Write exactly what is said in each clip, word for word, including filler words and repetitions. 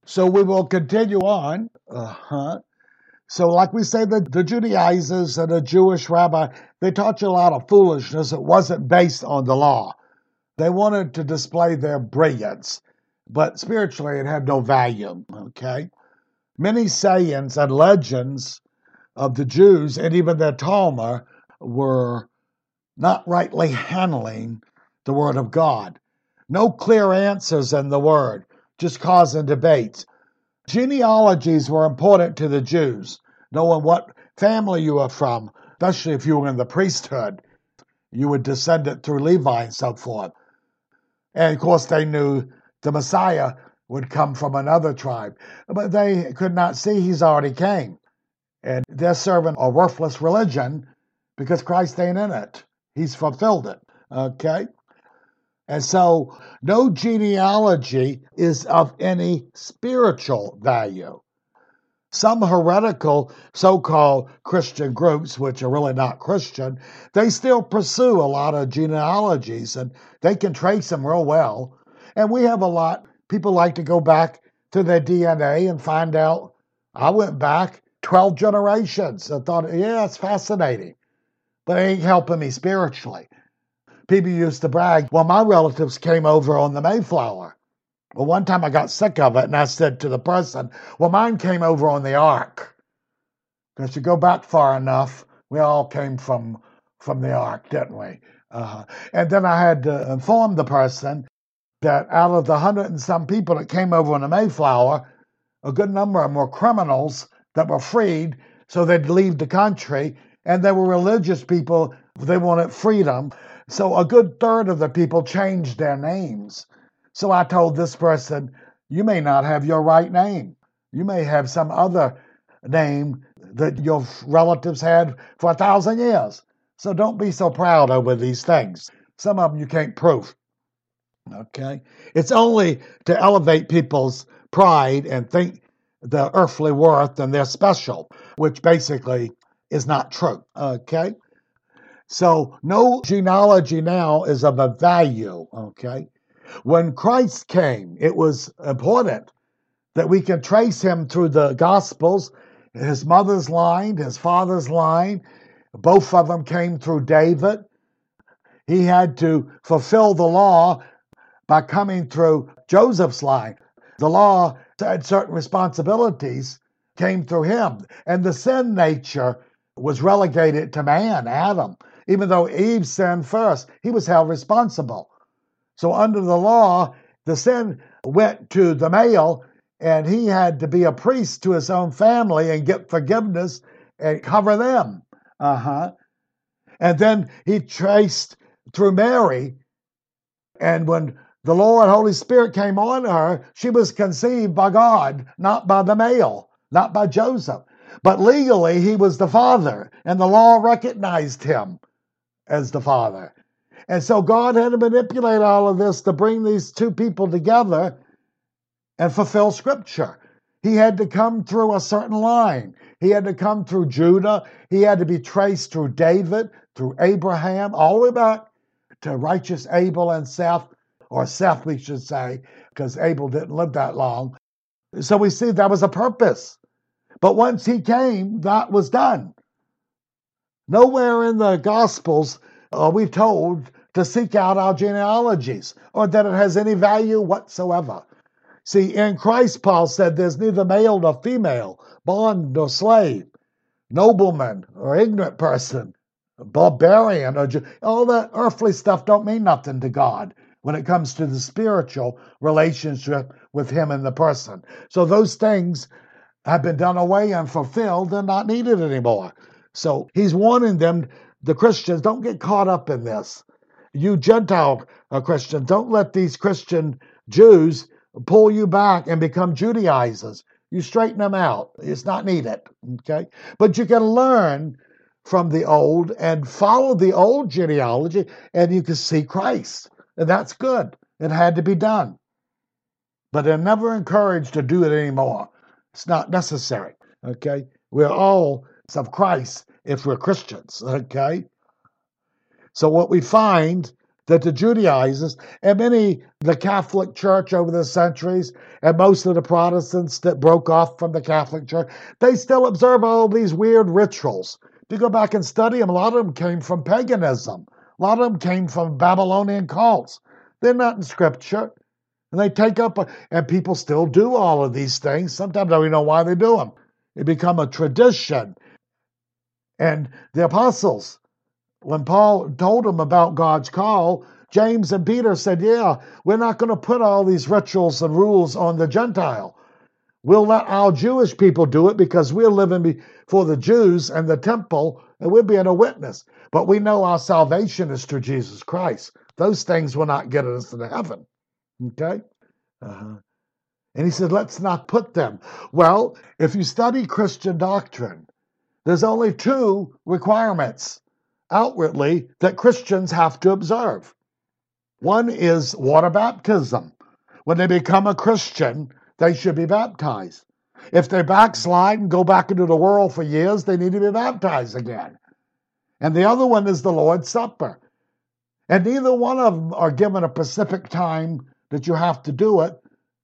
So we will continue on. Uh-huh. So like we say, the, the Judaizers and the Jewish rabbi, they taught you a lot of foolishness. It wasn't based on the law. They wanted to display their brilliance, but spiritually it had no value, okay? Many sayings and legends of the Jews and even their Talmud were not rightly handling the Word of God. No clear answers in the Word, just causing debates. Genealogies were important to the Jews, knowing what family you were from, especially if you were in the priesthood. You were descended through Levi and so forth. And of course, they knew the Messiah would come from another tribe, but they could not see he's already came. And they're serving a worthless religion because Christ ain't in it. He's fulfilled it, okay? And so no genealogy is of any spiritual value. Some heretical so-called Christian groups, which are really not Christian, they still pursue a lot of genealogies, and they can trace them real well. And we have a lot, people like to go back to their D N A and find out, I went back twelve generations. I thought, yeah, it's fascinating, but it ain't helping me spiritually. People used to brag, well, my relatives came over on the Mayflower. Well, one time I got sick of it, and I said to the person, well, mine came over on the Ark. Because you go back far enough, we all came from, from the Ark, didn't we? Uh, and then I had to inform the person that out of the hundred and some people that came over on the Mayflower, a good number of them were criminals that were freed so they'd leave the country, and they were religious people. They wanted freedom. So a good third of the people changed their names. So I told this person, you may not have your right name. You may have some other name that your relatives had for a thousand years. So don't be so proud over these things. Some of them you can't prove. Okay? It's only to elevate people's pride and think the earthly worth and they're special, which basically is not true. Okay? So no genealogy now is of a value. Okay? When Christ came, it was important that we can trace him through the Gospels, his mother's line, his father's line. Both of them came through David. He had to fulfill the law by coming through Joseph's line. The law had certain responsibilities, came through him. And the sin nature was relegated to man, Adam. Even though Eve sinned first, he was held responsible. So under the law, the sin went to the male, and he had to be a priest to his own family and get forgiveness and cover them. Uh-huh. And then he traced through Mary, and when the Lord Holy Spirit came on her, she was conceived by God, not by the male, not by Joseph. But legally, he was the father, and the law recognized him as the father. And so God had to manipulate all of this to bring these two people together and fulfill Scripture. He had to come through a certain line. He had to come through Judah. He had to be traced through David, through Abraham, all the way back to righteous Abel and Seth, or Seth, we should say, because Abel didn't live that long. So we see that was a purpose. But once he came, that was done. Nowhere in the Gospels are we told to seek out our genealogies or that it has any value whatsoever. See, in Christ, Paul said, there's neither male nor female, bond nor slave, nobleman or ignorant person, barbarian, or all that earthly stuff don't mean nothing to God when it comes to the spiritual relationship with him and the person. So those things have been done away and fulfilled and not needed anymore. So he's warning them, the Christians, don't get caught up in this. You Gentile uh, Christians, don't let these Christian Jews pull you back and become Judaizers. You straighten them out. It's not needed, okay? But you can learn from the old and follow the old genealogy, and you can see Christ. And that's good. It had to be done. But they're never encouraged to do it anymore. It's not necessary, okay? We're all of Christ if we're Christians, okay? So what we find that the Judaizers and many, the Catholic Church over the centuries, and most of the Protestants that broke off from the Catholic Church, they still observe all these weird rituals. If you go back and study them, a lot of them came from paganism. A lot of them came from Babylonian cults. They're not in Scripture. And they take up, a, and people still do all of these things. Sometimes I don't even know why they do them. It become a tradition. And the apostles, when Paul told them about God's call, James and Peter said, yeah, we're not going to put all these rituals and rules on the Gentile. We'll let our Jewish people do it because we're living before the Jews and the temple, and we're being a witness. But we know our salvation is through Jesus Christ. Those things will not get us into heaven. Okay? Uh-huh. And he said, let's not put them. Well, if you study Christian doctrine, there's only two requirements outwardly that Christians have to observe. One is water baptism. When they become a Christian, they should be baptized. If they backslide and go back into the world for years, they need to be baptized again. And the other one is the Lord's Supper. And neither one of them are given a specific time that you have to do it.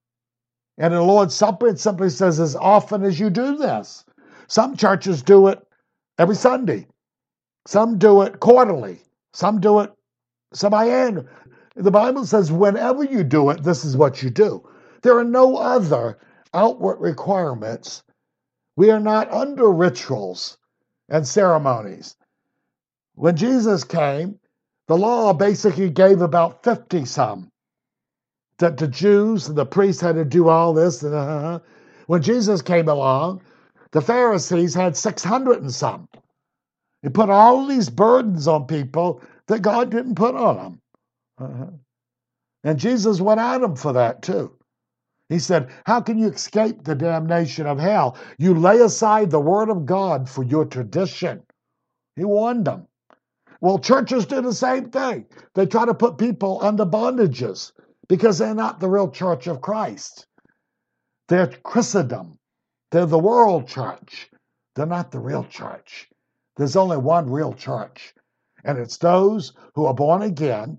And in the Lord's Supper, it simply says, as often as you do this. Some churches do it every Sunday. Some do it quarterly. Some do it semi-annual. The Bible says, whenever you do it, this is what you do. There are no other outward requirements. We are not under rituals and ceremonies. When Jesus came, the law basically gave about fifty some. That the Jews and the priests had to do all this. And, uh, when Jesus came along, the Pharisees had six hundred and some. He put all these burdens on people that God didn't put on them. Uh-huh. And Jesus went at them for that too. He said, how can you escape the damnation of hell? You lay aside the word of God for your tradition. He warned them. Well, churches do the same thing. They try to put people under bondages because they're not the real church of Christ. They're Christendom. They're the world church. They're not the real church. There's only one real church, and it's those who are born again,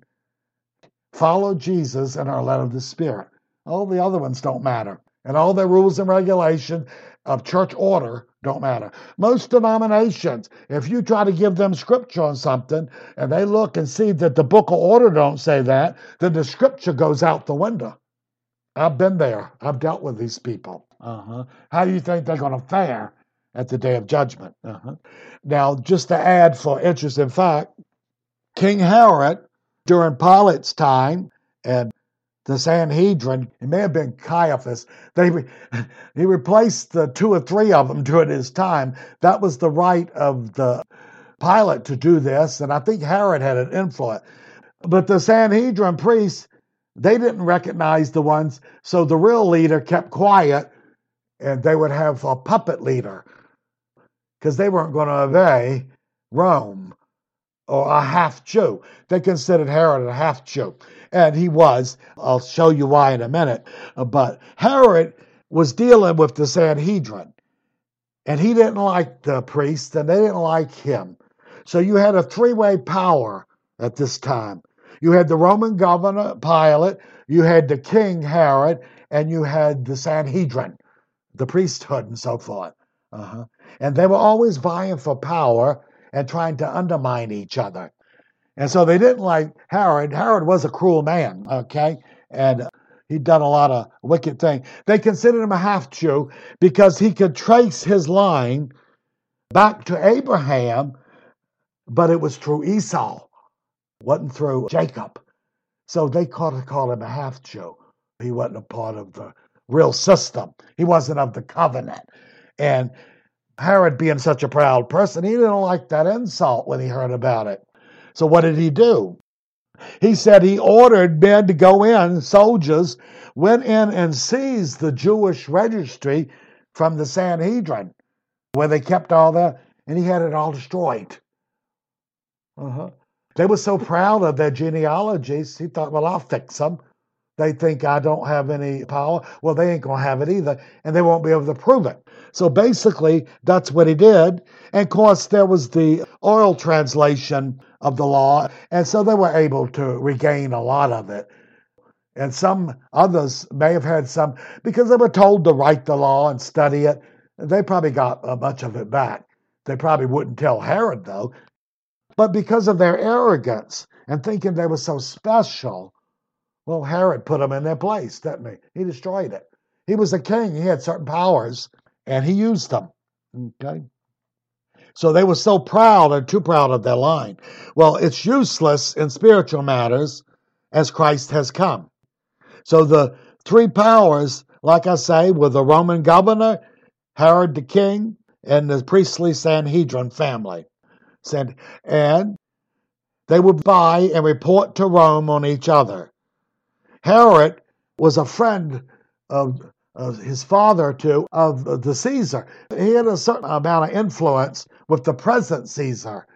follow Jesus, and are led of the Spirit. All the other ones don't matter, and all the rules and regulations of church order don't matter. Most denominations, if you try to give them scripture on something, and they look and see that the book of order don't say that, then the scripture goes out the window. I've been there. I've dealt with these people. Uh-huh. How do you think they're going to fare at the day of judgment? Uh-huh. Now, just to add for interest in fact, King Herod, during Pilate's time, and the Sanhedrin, it may have been Caiaphas, they, he replaced the two or three of them during his time. That was the right of the Pilate to do this, and I think Herod had an influence. But the Sanhedrin priests, they didn't recognize the ones, so the real leader kept quiet, and they would have a puppet leader, because they weren't going to obey Rome or a half-Jew. They considered Herod a half-Jew, and he was. I'll show you why in a minute. But Herod was dealing with the Sanhedrin, and he didn't like the priests, and they didn't like him. So you had a three-way power at this time. You had the Roman governor, Pilate, you had the king, Herod, and you had the Sanhedrin, the priesthood and so forth. Uh-huh. And they were always vying for power and trying to undermine each other. And so they didn't like Herod. Herod was a cruel man, okay? And he'd done a lot of wicked things. They considered him a half-Jew because he could trace his line back to Abraham, but it was through Esau. Wasn't through Jacob. So they called, called him a half-Jew. He wasn't a part of the real system. He wasn't of the covenant. And Herod, being such a proud person, he didn't like that insult when he heard about it. So what did he do? He said he ordered men to go in, soldiers, went in and seized the Jewish registry from the Sanhedrin, where they kept all that, and he had it all destroyed. Uh-huh. They were so proud of their genealogies, he thought, well, I'll fix them. They think I don't have any power. Well, they ain't going to have it either, and they won't be able to prove it. So basically, that's what he did. And of course, there was the oral translation of the law. And so they were able to regain a lot of it. And some others may have had some, because they were told to write the law and study it. They probably got a bunch of it back. They probably wouldn't tell Herod, though. But because of their arrogance and thinking they were so special, well, Herod put them in their place, didn't he? He destroyed it. He was a king. He had certain powers, and he used them. Okay? So they were so proud and too proud of their line. Well, it's useless in spiritual matters as Christ has come. So the three powers, like I say, were the Roman governor, Herod the king, and the priestly Sanhedrin family. And they would buy and report to Rome on each other. Herod was a friend of, of his father, too, of the Caesar. He had a certain amount of influence with the present Caesar.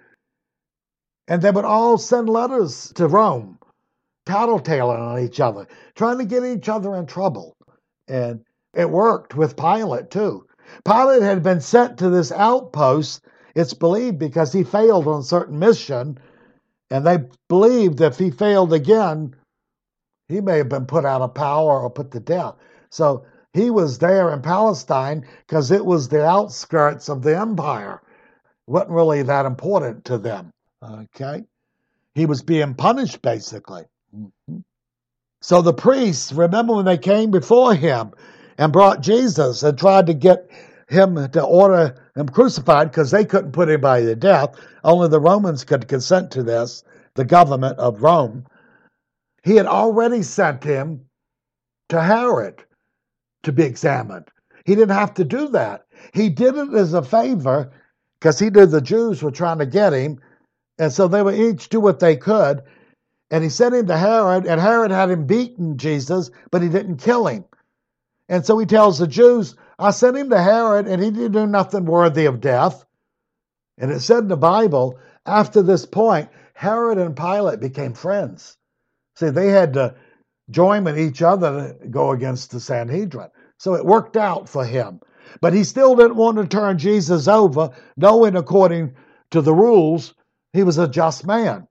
And they would all send letters to Rome, tattletaling on each other, trying to get each other in trouble. And it worked with Pilate, too. Pilate had been sent to this outpost, it's believed, because he failed on a certain mission, and they believed if he failed again, he may have been put out of power or put to death. So he was there in Palestine because it was the outskirts of the empire. It wasn't really that important to them. Okay? He was being punished, basically. Mm-hmm. So the priests, remember when they came before him and brought Jesus and tried to get him to order him crucified because they couldn't put anybody to death. Only the Romans could consent to this, the government of Rome. He had already sent him to Herod to be examined. He didn't have to do that. He did it as a favor because he knew the Jews were trying to get him, and so they would each do what they could. And he sent him to Herod, and Herod had him beaten, Jesus, but he didn't kill him. And so he tells the Jews, I sent him to Herod, and he didn't do nothing worthy of death. And it said in the Bible, after this point, Herod and Pilate became friends. See, they had to join with each other to go against the Sanhedrin. So it worked out for him. But he still didn't want to turn Jesus over, knowing according to the rules, he was a just man.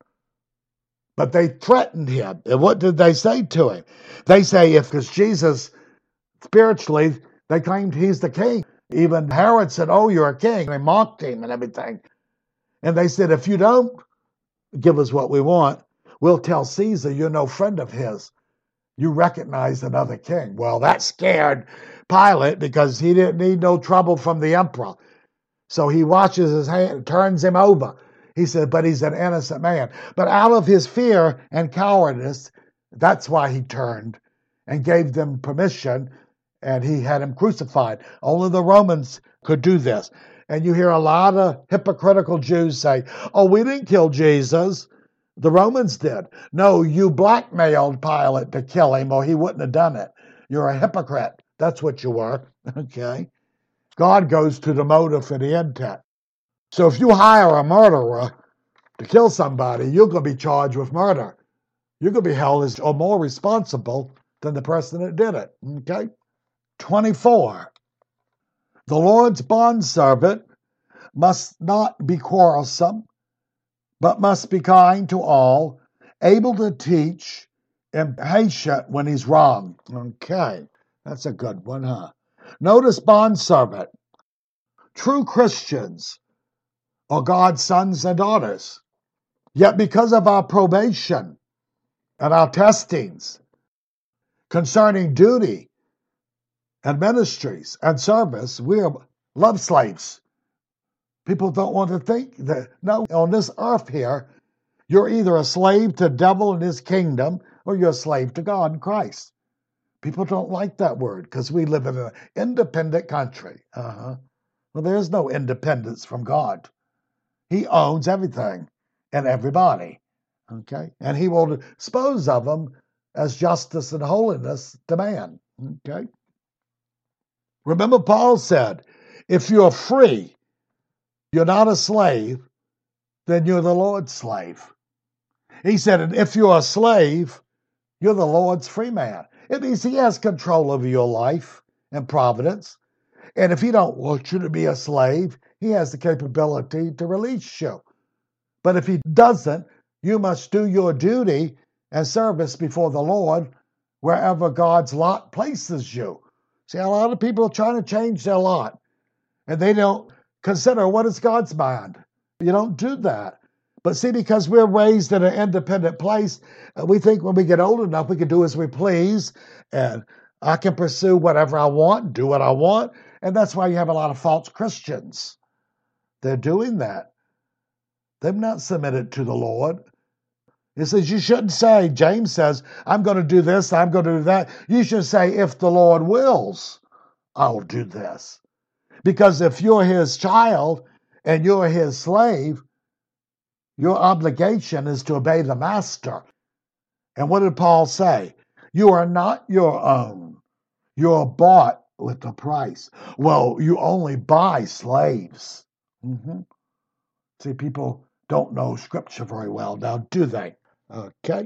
But they threatened him. And what did they say to him? They say, if because Jesus, spiritually, they claimed he's the king. Even Herod said, oh, you're a king. They mocked him and everything. And they said, if you don't give us what we want, we'll tell Caesar you're no friend of his. You recognize another king. Well, that scared Pilate because he didn't need no trouble from the emperor. So he washes his hand, turns him over. He said, but he's an innocent man. But out of his fear and cowardice, that's why he turned and gave them permission, and he had him crucified. Only the Romans could do this. And you hear a lot of hypocritical Jews say, oh, we didn't kill Jesus. The Romans did. No, you blackmailed Pilate to kill him, or he wouldn't have done it. You're a hypocrite. That's what you were. Okay? God goes to the motive and the intent. So if you hire a murderer to kill somebody, you're going to be charged with murder. You're going to be held as or more responsible than the person that did it. Okay? twenty-four. The Lord's bondservant must not be quarrelsome, but must be kind to all, able to teach, and patient when he's wrong. Okay, that's a good one, huh? Notice bondservant. True Christians are God's sons and daughters. Yet because of our probation and our testings concerning duty and ministries and service, we are love slaves. People don't want to think that, no, on this earth here, you're either a slave to the devil and his kingdom, or you're a slave to God and Christ. People don't like that word because we live in an independent country. Uh-huh. Well, there's no independence from God. He owns everything and everybody. Okay? And he will dispose of them as justice and holiness demand. Okay? Remember, Paul said, if you're free, you're not a slave, then you're the Lord's slave. He said, and if you're a slave, you're the Lord's free man. It means he has control over your life and providence. And if he don't want you to be a slave, he has the capability to release you. But if he doesn't, you must do your duty and service before the Lord wherever God's lot places you. See, a lot of people are trying to change their lot, and they don't consider what is God's mind. You don't do that. But see, because we're raised in an independent place, we think when we get old enough, we can do as we please, and I can pursue whatever I want, do what I want, and that's why you have a lot of false Christians. They're doing that. They've not submitted to the Lord. It says you shouldn't say, James says, I'm going to do this, I'm going to do that. You should say, if the Lord wills, I'll do this. Because if you're his child and you're his slave, your obligation is to obey the master. And what did Paul say? You are not your own. You're bought with a price. Well, you only buy slaves. Mm-hmm. See, people don't know Scripture very well now, do they? Okay.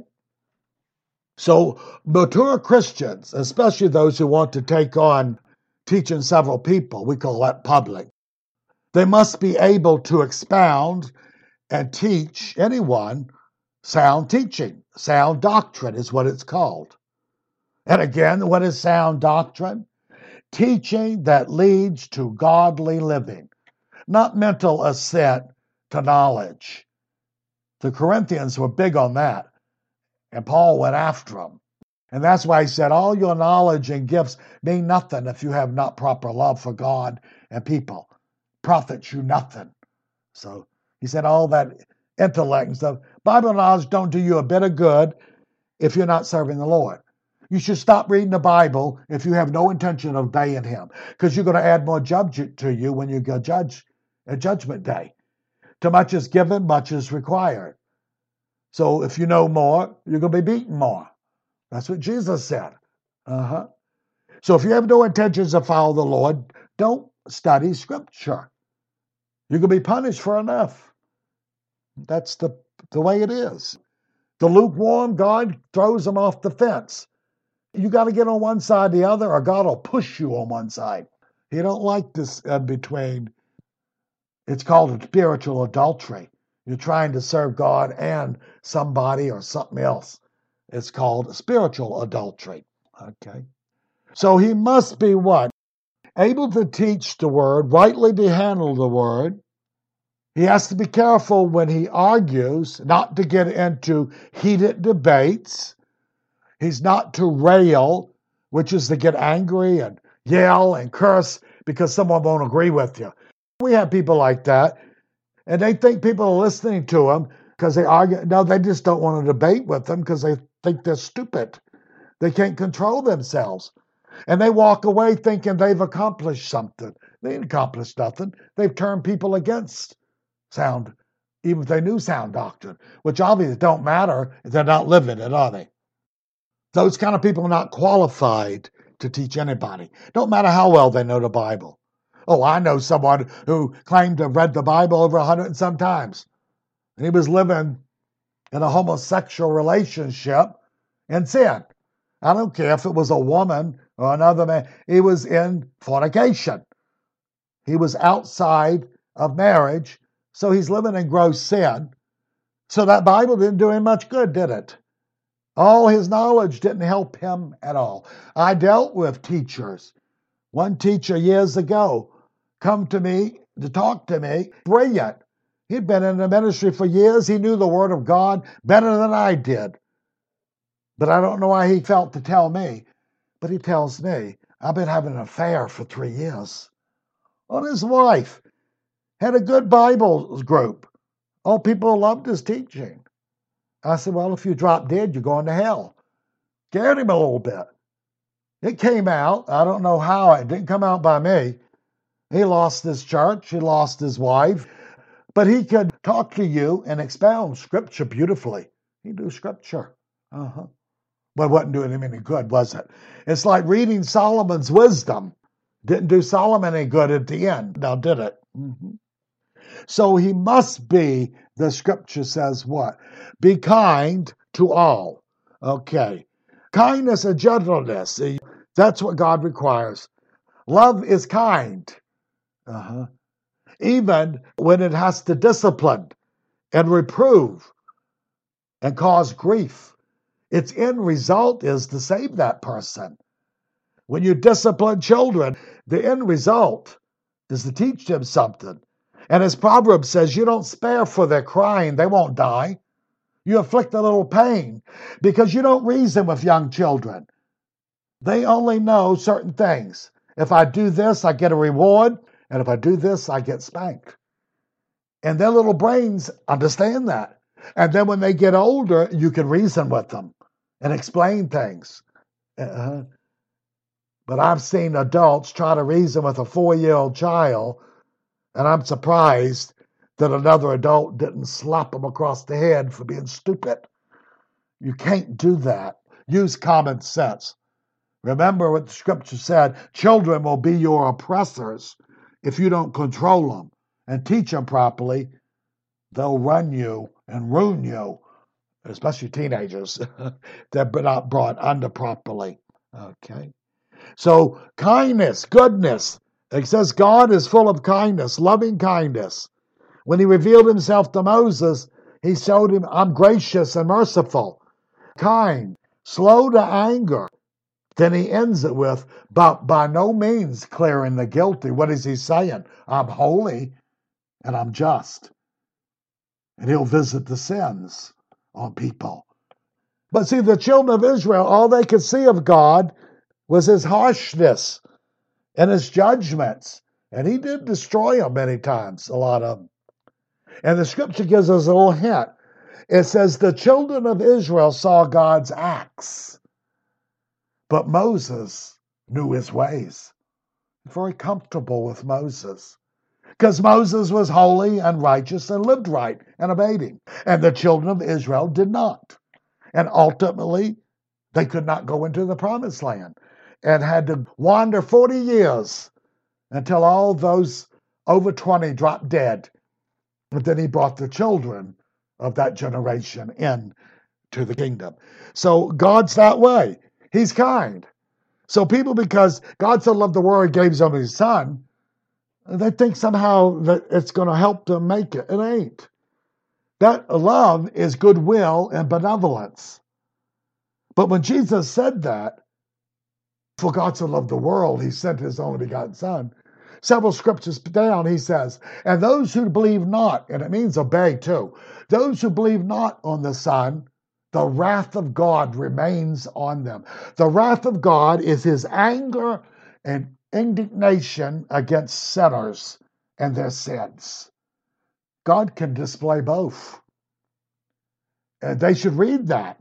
So, mature Christians, especially those who want to take on teaching several people, we call that public, they must be able to expound and teach anyone sound teaching. Sound doctrine is what it's called. And again, what is sound doctrine? Teaching that leads to godly living, not mental assent to knowledge. The Corinthians were big on that, and Paul went after them. And that's why he said, all your knowledge and gifts mean nothing if you have not proper love for God and people. Profits you nothing. So he said all that intellect and stuff, Bible knowledge don't do you a bit of good if you're not serving the Lord. You should stop reading the Bible if you have no intention of obeying him, because you're going to add more judgment to you when you go judge at Judgment Day. Too much is given, much is required. So if you know more, you're going to be beaten more. That's what Jesus said. Uh-huh. So if you have no intentions to follow the Lord, don't study Scripture. You're going to be punished for enough. That's the, the way it is. The lukewarm, God throws them off the fence. You got to get on one side or the other, or God will push you on one side. He don't like this uh, between. It's called a spiritual adultery. You're trying to serve God and somebody or something else. It's called spiritual adultery. Okay. So he must be what? Able to teach the word, rightly to handle the word. He has to be careful when he argues, not to get into heated debates. He's not to rail, which is to get angry and yell and curse because someone won't agree with you. We have people like that, and they think people are listening to them because they argue. No, they just don't want to debate with them because they think they're stupid. They can't control themselves. And they walk away thinking they've accomplished something. They didn't accomplish nothing. They've turned people against sound, even if they knew sound doctrine, which obviously don't matter if they're not living it, are they? Those kind of people are not qualified to teach anybody. Don't matter how well they know the Bible. Oh, I know someone who claimed to have read the Bible over a hundred and some times. And he was living in a homosexual relationship in sin. I don't care if it was a woman or another man. He was in fornication. He was outside of marriage, so he's living in gross sin. So that Bible didn't do him much good, did it? All his knowledge didn't help him at all. I dealt with teachers. One teacher years ago come to me to talk to me, brilliant. He'd been in the ministry for years. He knew the Word of God better than I did. But I don't know why he felt to tell me. But he tells me, I've been having an affair for three years. On his wife. Had a good Bible group. All people loved his teaching. I said, well, if you drop dead, you're going to hell. Scared him a little bit. It came out. I don't know how. It didn't come out by me. He lost his church. He lost his wife. But he could talk to you and expound Scripture beautifully. He knew Scripture. Uh-huh. But it wasn't doing him any good, was it? It's like reading Solomon's wisdom. Didn't do Solomon any good at the end. Now, did it? Mm-hmm. So he must be, the Scripture says what? Be kind to all. Okay. Kindness and gentleness. That's what God requires. Love is kind. Uh-huh. Even when it has to discipline. and reprove and cause grief. Its end result is to save that person. When you discipline children, the end result is to teach them something. And as Proverbs says, you don't spare for their crying, they won't die. You inflict a little pain because you don't reason with young children. They only know certain things. If I do this, I get a reward. And if I do this, I get spanked. And their little brains understand that. And then when they get older, you can reason with them and explain things. Uh-huh. But I've seen adults try to reason with a four-year-old child, and I'm surprised that another adult didn't slap them across the head for being stupid. You can't do that. Use common sense. Remember what the scripture said, children will be your oppressors if you don't control them and teach them properly. They'll run you and ruin you, especially teenagers. They're not brought under properly. Okay. So kindness, goodness. It says God is full of kindness, loving kindness. When he revealed himself to Moses, he showed him, I'm gracious and merciful, kind, slow to anger. Then he ends it with, but by no means clearing the guilty. What is he saying? I'm holy and I'm just. And he'll visit the sins on people. But see, the children of Israel, all they could see of God was his harshness and his judgments. And he did destroy them many times, a lot of them. And the scripture gives us a little hint. It says, the children of Israel saw God's acts, but Moses knew his ways. Very comfortable with Moses. Because Moses was holy and righteous and lived right and obeyed him. And the children of Israel did not. And ultimately, they could not go into the promised land and had to wander forty years until all those over twenty dropped dead. But then he brought the children of that generation in to the kingdom. So God's that way. He's kind. So people, because God so loved the world, he gave his only son, they think somehow that it's going to help them make it. It ain't. That love is goodwill and benevolence. But when Jesus said that, for God so loved the world, he sent his only begotten son. Several scriptures down, he says, and those who believe not, and it means obey too, those who believe not on the Son, the wrath of God remains on them. The wrath of God is his anger and indignation against sinners and their sins. God can display both. And they should read that.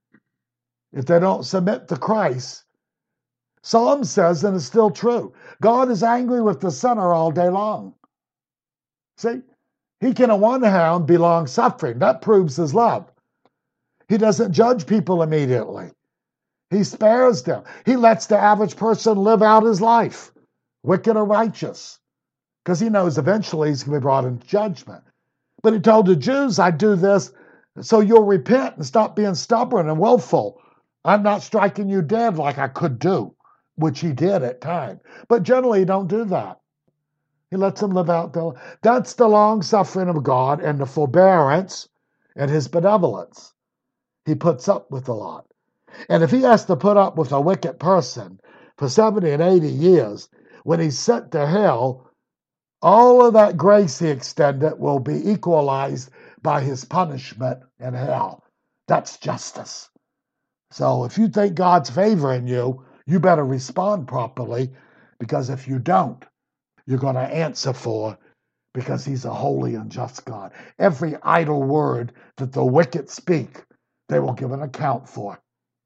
If they don't submit to Christ, Psalm says, and it's still true, God is angry with the sinner all day long. See, he can on one hand be long-suffering. That proves his love. He doesn't judge people immediately. He spares them. He lets the average person live out his life, wicked or righteous, because he knows eventually he's going to be brought into judgment. But he told the Jews, I do this so you'll repent and stop being stubborn and willful. I'm not striking you dead like I could do, which he did at times. But generally, he don't do that. He lets them live out their life. That's the long-suffering of God and the forbearance and his benevolence. He puts up with a lot. And if he has to put up with a wicked person for seventy and eighty years, when he's sent to hell, all of that grace he extended will be equalized by his punishment in hell. That's justice. So if you think God's favoring you, you better respond properly, because if you don't, you're going to answer for, because he's a holy and just God. Every idle word that the wicked speak, they will give an account for.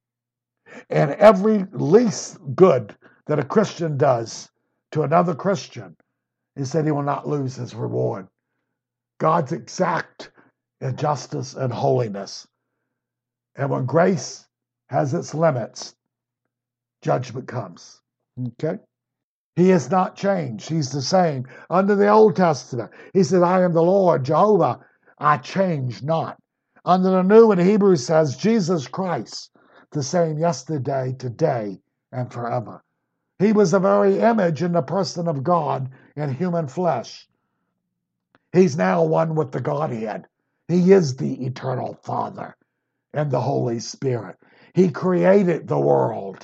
And every least good that a Christian does to another Christian, he said he will not lose his reward. God's exact in justice and holiness. And when grace has its limits, judgment comes. Okay? He has not changed. He's the same. Under the Old Testament, he said, I am the Lord, Jehovah. I change not. Under the New, in Hebrews says, Jesus Christ, the same yesterday, today, and forever. He was the very image in the person of God in human flesh. He's now one with the Godhead. He is the eternal Father and the Holy Spirit. He created the world.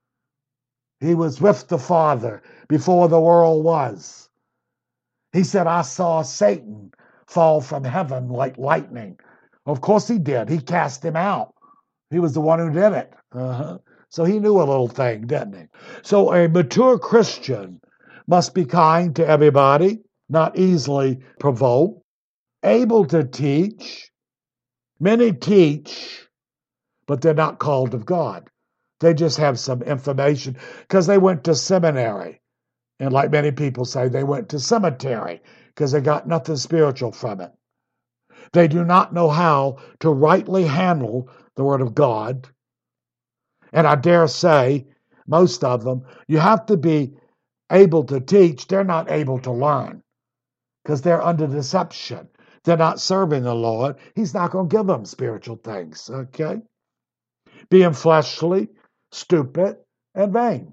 He was with the Father before the world was. He said, I saw Satan fall from heaven like lightning. Of course he did. He cast him out. He was the one who did it. Uh-huh. So he knew a little thing, didn't he? So a mature Christian must be kind to everybody, not easily provoked, able to teach. Many teach, but they're not called of God. They just have some information because they went to seminary. And like many people say, they went to cemetery because they got nothing spiritual from it. They do not know how to rightly handle the Word of God. And I dare say, most of them, you have to be able to teach. They're not able to learn because they're under deception. They're not serving the Lord. He's not going to give them spiritual things, okay? Being fleshly, stupid, and vain.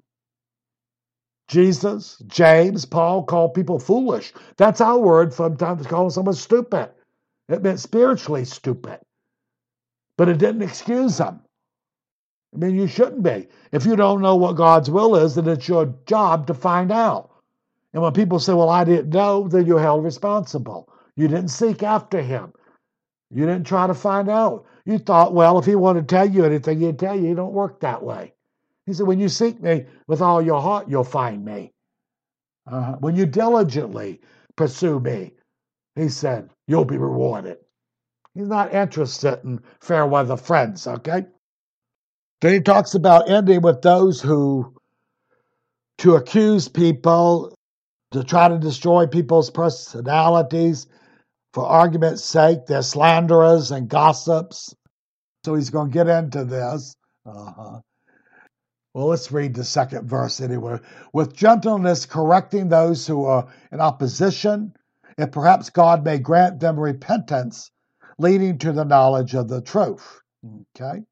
Jesus, James, Paul called people foolish. That's our word sometimes, calling someone stupid. It meant spiritually stupid. But it didn't excuse them. I mean, you shouldn't be. If you don't know what God's will is, then it's your job to find out. And when people say, well, I didn't know, then you're held responsible. You didn't seek after him. You didn't try to find out. You thought, well, if he wanted to tell you anything, he'd tell you. He don't work that way. He said, when you seek me with all your heart, you'll find me. Uh-huh. When you diligently pursue me, he said, you'll be rewarded. He's not interested in fair weather friends, okay? Then he talks about ending with those who, to accuse people, to try to destroy people's personalities for argument's sake. They're slanderers and gossips. So he's going to get into this. Uh-huh. Well, let's read the second verse anyway. With gentleness correcting those who are in opposition, and perhaps God may grant them repentance, leading to the knowledge of the truth. Okay?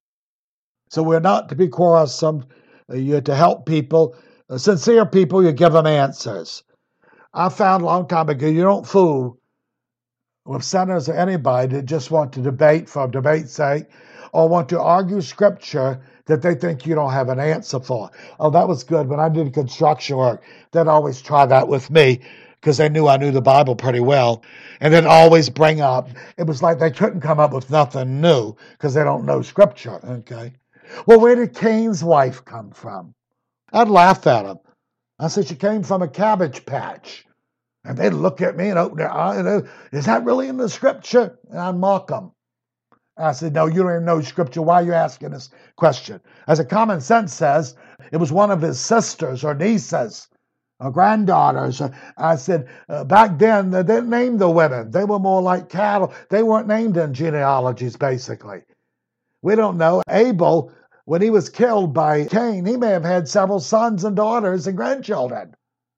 So we're not to be quarrelsome. You're to help people. Sincere people, you give them answers. I found a long time ago, you don't fool with sinners or anybody that just want to debate for debate's sake or want to argue scripture that they think you don't have an answer for. Oh, that was good. When I did construction work, they'd always try that with me because they knew I knew the Bible pretty well. And then always bring up, it was like they couldn't come up with nothing new because they don't know scripture. Okay. Well, where did Cain's wife come from? I'd laugh at them. I said, she came from a cabbage patch. And they'd look at me and open their eyes. And they, is that really in the scripture? And I'd mock them. I said, no, you don't even know scripture. Why are you asking this question? As a common sense says, it was one of his sisters or nieces or granddaughters. I said, uh, back then, they didn't name the women. They were more like cattle. They weren't named in genealogies, basically. We don't know. Abel, when he was killed by Cain, he may have had several sons and daughters and grandchildren.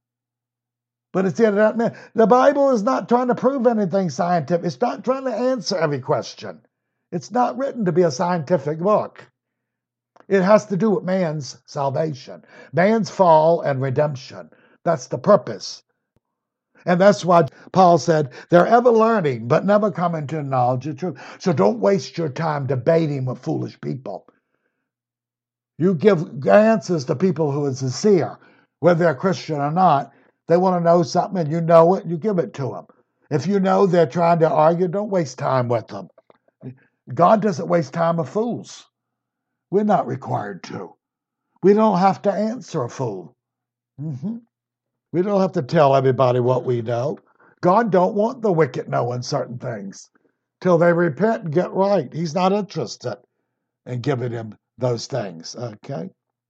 But it's the, the Bible is not trying to prove anything scientific. It's not trying to answer every question. It's not written to be a scientific book. It has to do with man's salvation, man's fall and redemption. That's the purpose. And that's why Paul said, they're ever learning, but never coming to knowledge of truth. So don't waste your time debating with foolish people. You give answers to people who are sincere, whether they're Christian or not. They want to know something and you know it, you give it to them. If you know they're trying to argue, don't waste time with them. God doesn't waste time with fools. We're not required to. We don't have to answer a fool. Mm-hmm. We don't have to tell everybody what we know. God don't want the wicked knowing certain things till they repent and get right. He's not interested in giving them those things. Okay.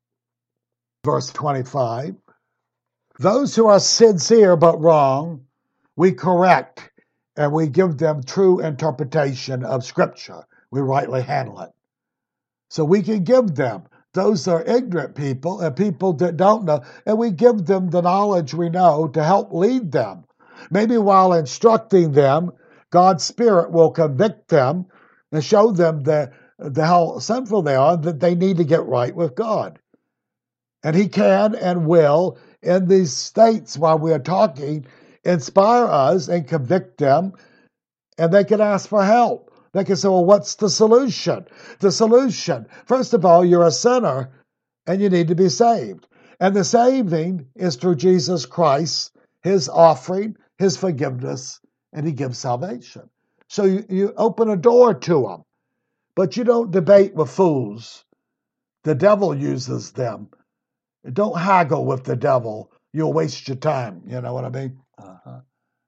Verse twenty-five. Those who are sincere but wrong, we correct and we give them true interpretation of Scripture. We rightly handle it. So we can give them. Those are ignorant people and people that don't know, and we give them the knowledge we know to help lead them. Maybe while instructing them, God's Spirit will convict them and show them the, the how sinful they are, that they need to get right with God. And He can and will, in these states while we are talking, inspire us and convict them And they can ask for help. They can say, well, what's the solution? The solution, first of all, you're a sinner and you need to be saved. And the saving is through Jesus Christ, his offering, his forgiveness, and he gives salvation. So you, you open a door to them. But you don't debate with fools. The devil uses them. Don't haggle with the devil. You'll waste your time. You know what I mean? Uh-huh.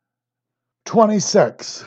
twenty-six.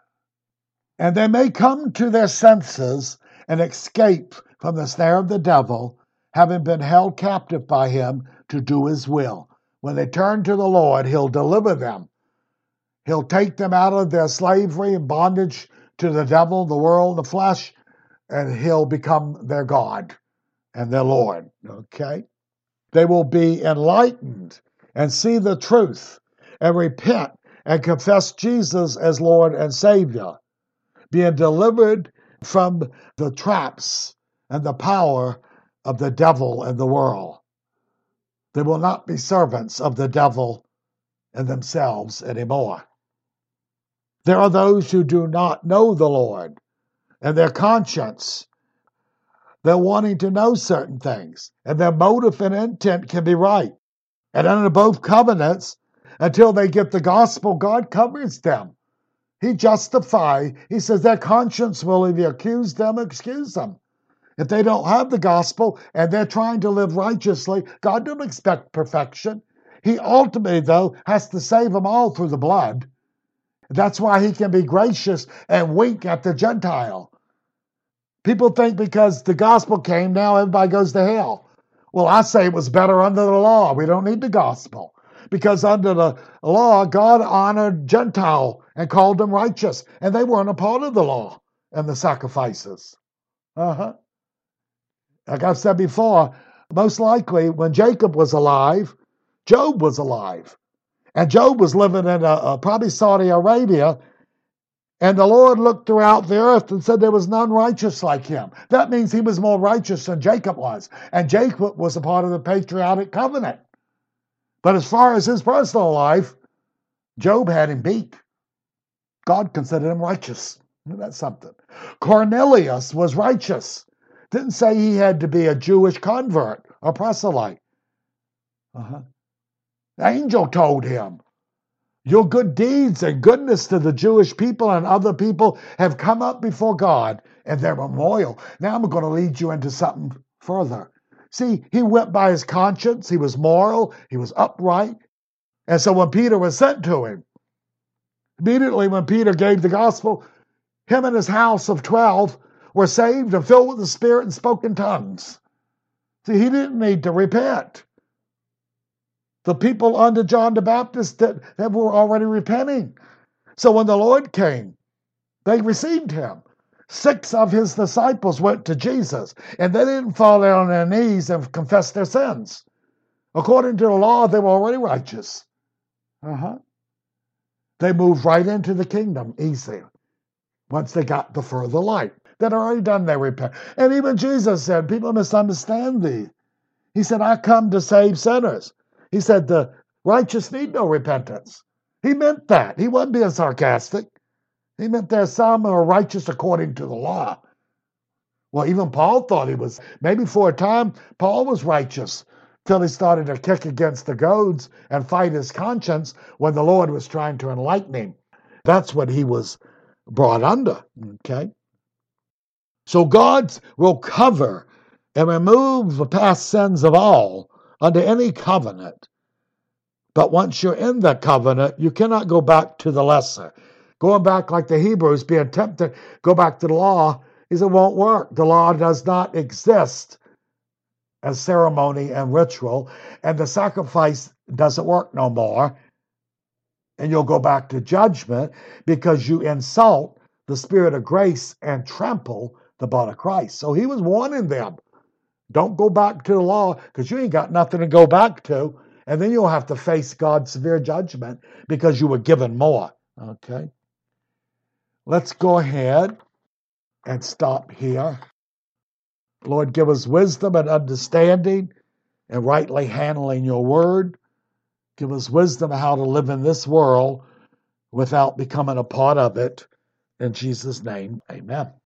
And they may come to their senses and escape from the snare of the devil, having been held captive by him to do his will. When they turn to the Lord, he'll deliver them. He'll take them out of their slavery and bondage to the devil, the world, the flesh, and he'll become their God and their Lord. Okay? They will be enlightened and see the truth and repent and confess Jesus as Lord and Savior, being delivered from the traps and the power of the devil and the world. They will not be servants of the devil and themselves anymore. There are those who do not know the Lord, and their conscience, they're wanting to know certain things, and their motive and intent can be right. And under both covenants, until they get the gospel, God covers them. He justifies. He says their conscience will either accuse them or excuse them. If they don't have the gospel and they're trying to live righteously, God don't expect perfection. He ultimately, though, has to save them all through the blood. That's why he can be gracious and wink at the Gentile. People think because the gospel came, now everybody goes to hell. Well, I say it was better under the law. We don't need the gospel. Because under the law, God honored Gentile and called them righteous. And they weren't a part of the law and the sacrifices. Uh-huh. Like I've said before, most likely when Jacob was alive, Job was alive. And Job was living in a, a, probably Saudi Arabia. And the Lord looked throughout the earth and said there was none righteous like him. That means he was more righteous than Jacob was. And Jacob was a part of the patriotic covenant. But as far as his personal life, Job had him beat. God considered him righteous. That's something. Cornelius was righteous. Didn't say he had to be a Jewish convert or proselyte. Uh-huh. The angel told him, your good deeds and goodness to the Jewish people and other people have come up before God, and they're memorial. Now I'm going to lead you into something further. See, he went by his conscience. He was moral. He was upright. And so when Peter was sent to him, immediately when Peter gave the gospel, him and his house of twelve were saved and filled with the Spirit and spoke in tongues. See, he didn't need to repent. The people under John the Baptist that, that were already repenting. So when the Lord came, they received him. Six of his disciples went to Jesus, and they didn't fall down on their knees and confess their sins. According to the law, they were already righteous. Uh-huh. They moved right into the kingdom easy once they got the further light. They'd already done their repentance. And even Jesus said, people misunderstand thee. He said, I come to save sinners. He said, the righteous need no repentance. He meant that. He wasn't being sarcastic. He meant there's some who are righteous according to the law. Well, even Paul thought he was. Maybe for a time, Paul was righteous till he started to kick against the goads and fight his conscience when the Lord was trying to enlighten him. That's what he was brought under. Okay? So God will cover and remove the past sins of all under any covenant. But once you're in that covenant, you cannot go back to the lesser. Going back like the Hebrews, being tempted, go back to the law, is it won't work. The law does not exist as ceremony and ritual, and the sacrifice doesn't work no more. And you'll go back to judgment because you insult the Spirit of grace and trample the blood of Christ. So he was warning them, don't go back to the law because you ain't got nothing to go back to, and then you'll have to face God's severe judgment because you were given more. Okay? Let's go ahead and stop here. Lord, give us wisdom and understanding and rightly handling your word. Give us wisdom how to live in this world without becoming a part of it. In Jesus' name, amen.